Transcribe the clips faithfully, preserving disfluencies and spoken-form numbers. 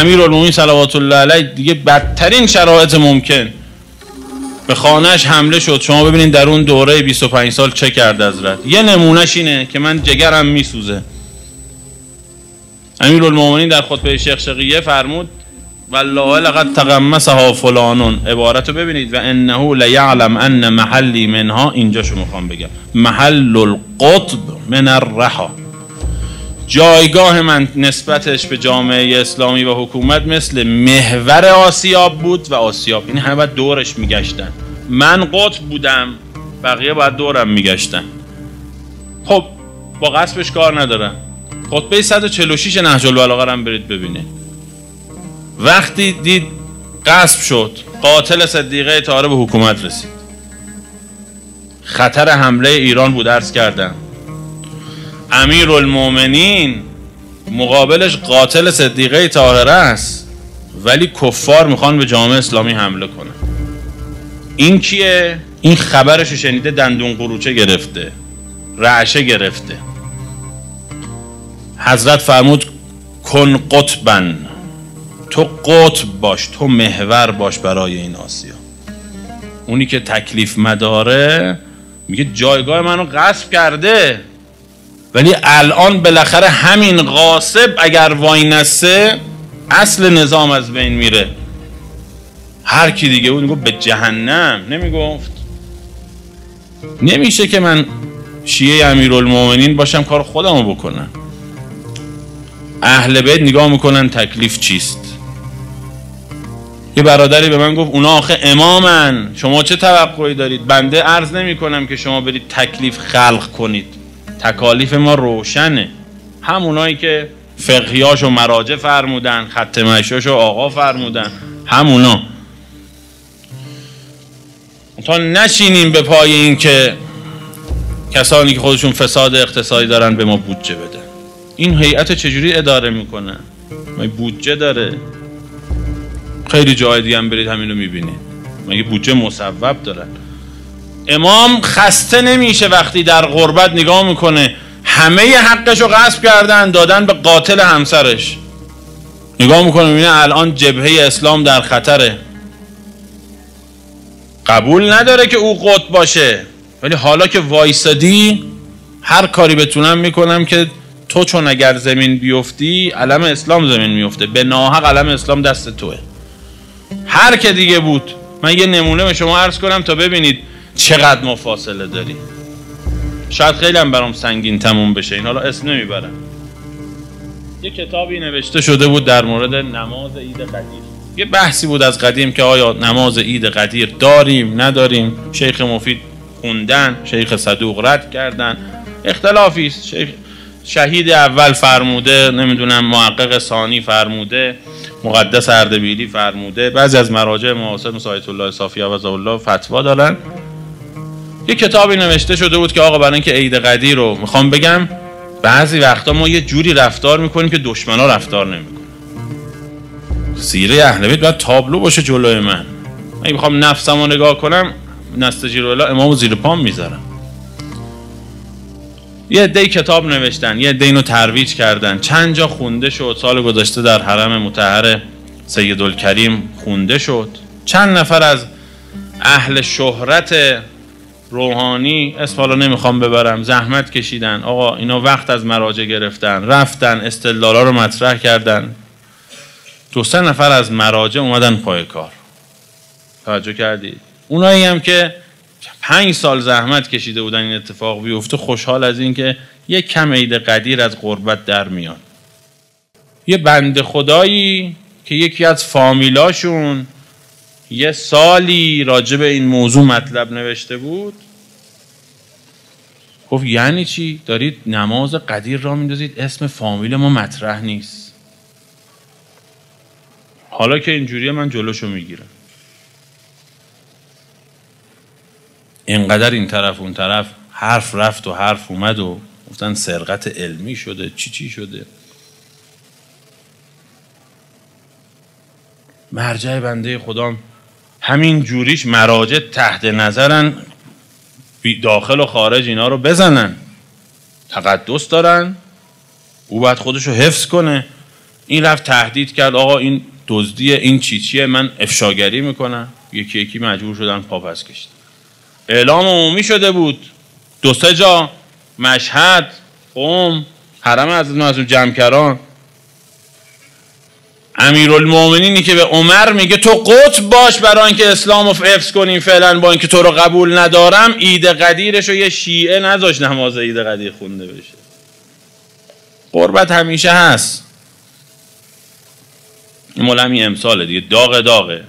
امیرالمومنین صلوات الله علیه دیگه بدترین شرایط ممکن به خانهش حمله شد. شما ببینید در اون دوره بیست و پنج سال چه کرد حضرت. یه نمونهش اینه که من جگرم میسوزه. امیرالمومنین در خطبه شقشقیه فرمود والله لقد تغمسها فلانون. عبارت رو ببینید و انه لیعلم ان محلی منها، اینجاشو میخوام بگم، محل القطب من الرحا، جایگاه من نسبتش به جامعه اسلامی و حکومت مثل محور آسیاب بود و آسیاب این همه باید دورش میگشتن. من قطب بودم، بقیه باید دورم میگشتن. خب با غصبش کار ندارم. خطبه صد و چهل و شش نهج البلاغه هم برید ببینید. وقتی دید غصب شد، قاتل صدیقه طاهره به حکومت رسید، خطر حمله ایران بود عرض کردم. امیرالمومنین مقابلش قاتل صدیقه طاهره است ولی کفار میخوان به جامعه اسلامی حمله کنن. این کیه؟ این خبرشو شنیده دندون قروچه گرفته، رعشه گرفته. حضرت فرمود کن قطبن، تو قطب باش، تو محور باش برای این آسیا. اونی که تکلیف مداره میگه جایگاه منو غصب کرده ولی الان بالاخره همین غاصب اگر وای نسه اصل نظام از بین میره. هر کی دیگه بود میگفت به جهنم، نمیگفت. نمیشه که من شیعه امیرالمومنین باشم کار خودمو بکنم. اهل بیت نگاه میکنن تکلیف چیست. یه برادری به من گفت اونا آخه امامن، شما چه توقعی دارید؟ بنده عرض نمی کنم که شما برید تکلیف خلق کنید، تکالیف ما روشنه. همونایی که فقهیاشو مراجع فرمودن، خط مشیاشو آقا فرمودن، همونا. تا نشینیم به پای این که کسانی که خودشون فساد اقتصادی دارن به ما بودجه بدن. این هیئت چجوری اداره میکنه؟ ما بودجه داره. خیلی جای دیگه هم برید همین رو میبینید، مگه بودجه مصوب دارن؟ امام خسته نمیشه وقتی در غربت نگاه میکنه همه حقش رو غصب کردن دادن به قاتل همسرش، نگاه میکنه میبینه الان جبهه اسلام در خطره، قبول نداره که او قطب باشه، ولی حالا که وایسادی هر کاری بتونم میکنم که تو چون اگر زمین بیفتی علم اسلام زمین میفته، به ناحق علم اسلام دست توه. هر که دیگه بود. من یه نمونه به شما عرض کنم تا ببینید چقدر ما فاصله داریم. شاید خیلی هم برام سنگین تموم بشه، این حالا اسم نمیبرم. یه کتابی نوشته شده بود در مورد نماز عید قدیر. یه بحثی بود از قدیم که آیا نماز عید قدیر داریم نداریم. شیخ مفید خوندن، شیخ صدوق رد کردن، اختلافی است. شیخ شهید اول فرموده، نمیدونم محقق ثانی فرموده، مقدس اردبیلی فرموده، بعضی از مراجع معاصر مثل آیت الله صافی عوض الله فتوا دارن. یه کتابی نوشته شده بود که آقا برای اینکه عید قدیر رو میخوام بگم بعضی وقتا ما یه جوری رفتار میکنیم که دشمنا رفتار نمیکنن. سیره اهل بیت باید تابلو باشه جلوی من. من میخوام نفسمو نگاه کنم، نستجیر الله امامو زیر پام میذارم. یه عده کتاب نوشتن، یه عده اینو ترویج کردن، چند جا خونده شد. سال گذشته در حرم مطهر سیدالکریم خونده شد. چند نفر از اهل شهرت روحانی، اسم حالا نمیخوام ببرم، زحمت کشیدن. آقا اینا وقت از مراجع گرفتن، رفتن استدلالا رو مطرح کردن. دو سه نفر از مراجع اومدن پای کار. توجه کردید؟ اونایی هم که پنج سال زحمت کشیده بودن این اتفاق بیفته، خوشحال از این که یک کم عید قدیر از غربت در میان. یه بنده خدایی که یکی از فامیلاشون یه سالی راجع به این موضوع مطلب نوشته بود، گفت یعنی چی؟ دارید نماز قدیر را میندازید اسم فامیل ما مطرح نیست. حالا که اینجوریه من جلوشو میگیرم. اینقدر این طرف اون طرف حرف رفت و حرف اومد و گفتن سرقت علمی شده، چی چی شده. مرجع بنده خدا همین جوریش مراجع تحت نظرن، داخل و خارج اینا رو بزنن. تقدس دارن، او باید خودشو حفظ کنه. این رفت تهدید کرد آقا این دزدیه، این چیچیه، من افشاگری میکنم. یکی یکی مجبور شدن پاپس کشید. اعلام عمومی شده بود، دو سه جا، مشهد، قم، حرم از معصوم جمکران. امیرالمومنینی که به عمر میگه تو قطب باش برای اینکه اسلام رو حفظ کنیم فعلا، با اینکه تو رو قبول ندارم، عید قدیرش رو یه شیعه نذاش نماز عید قدیر خونده بشه. قربت همیشه هست. این مال همین امساله دیگه، داغ داغه.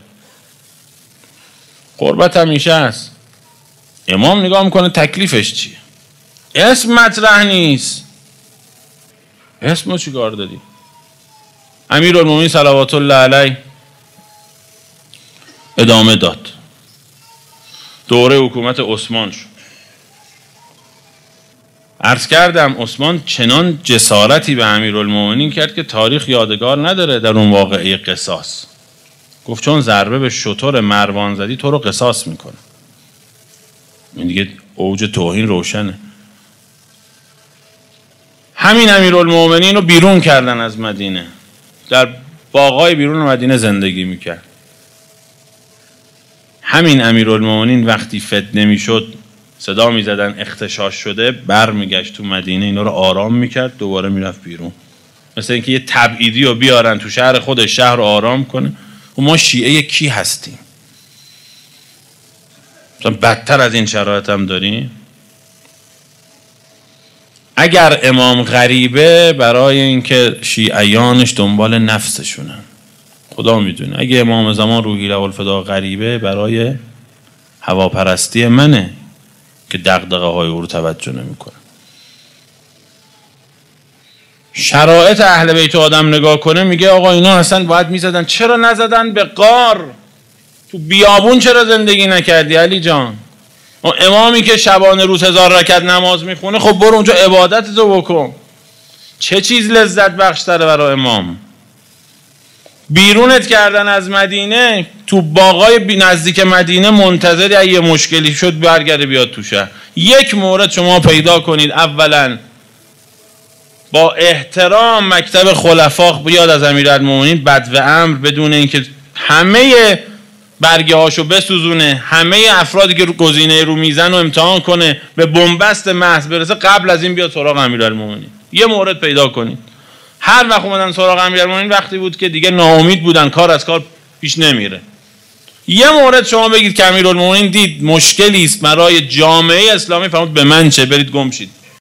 قربت همیشه هست. امام نگاه میکنه تکلیفش چیه. اسم مطرح نیست. اسمو چی کار دادی؟ امیرالمومنین صلوات الله علیه ادامه داد. دوره حکومت عثمان شد. عرض کردم عثمان چنان جسارتی به امیرالمومنین کرد که تاریخ یادگار نداره در اون واقعه قصاص. گفت چون ضربه به شتر مروان زدی تو رو قصاص میکنه. این دیگه اوج توهین روشنه. همین امیرالمومنین رو بیرون کردن از مدینه. در باغای بیرون مدینه زندگی میکرد. همین امیرالمومنین وقتی فتنه میشد صدا میزدن اغتشاش شده، بر میگشت تو مدینه اینا رو آرام میکرد، دوباره میرفت بیرون. مثل اینکه یه تبعیدی رو بیارن تو شهر خودش، شهر رو آرام کنه. و ما شیعه کی هستیم؟ مثلا بدتر از این شرایط هم داریم. اگر امام غریبه برای اینکه شیعیانش دنبال نفسشونن، خدا میدونه. اگه امام زمان روحی له الفدا غریبه برای هواپرستی منه که دغدغه های او رو توجه نمیکنه. شرایط اهل بیت آدم نگاه کنه میگه آقا اینا اصلا باید میزدن، چرا نزدن به غار؟ تو بیابون چرا زندگی نکردی علی جان؟ امامی که شبانه روز هزار رکعت نماز میخونه، خب برو اونجا عبادت تو بکن. چه چیز لذت بخشتره برای امام؟ بیرونت کردن از مدینه، تو باغای نزدیک مدینه منتظری اگه مشکلی شد برگرده بیاد تو شهر. یک مورد شما پیدا کنید اولا با احترام مکتب خلفا بیاد از امیرالمومنین بدو امر، بدون اینکه همه برگه هاشو بسوزونه، همه افرادی که گزینه رو میزن رو امتحان کنه، به بنبست محض برسه، قبل از این بیاد سراغ امیرالمومنین. یه مورد پیدا کنید. هر وقت اومدن سراغ امیرالمومنین وقتی بود که دیگه ناامید بودن، کار از کار پیش نمیره. یه مورد شما بگید که امیرالمومنین دید مشکلی است برای جامعه اسلامی، فرمود به من چه، برید گم شید.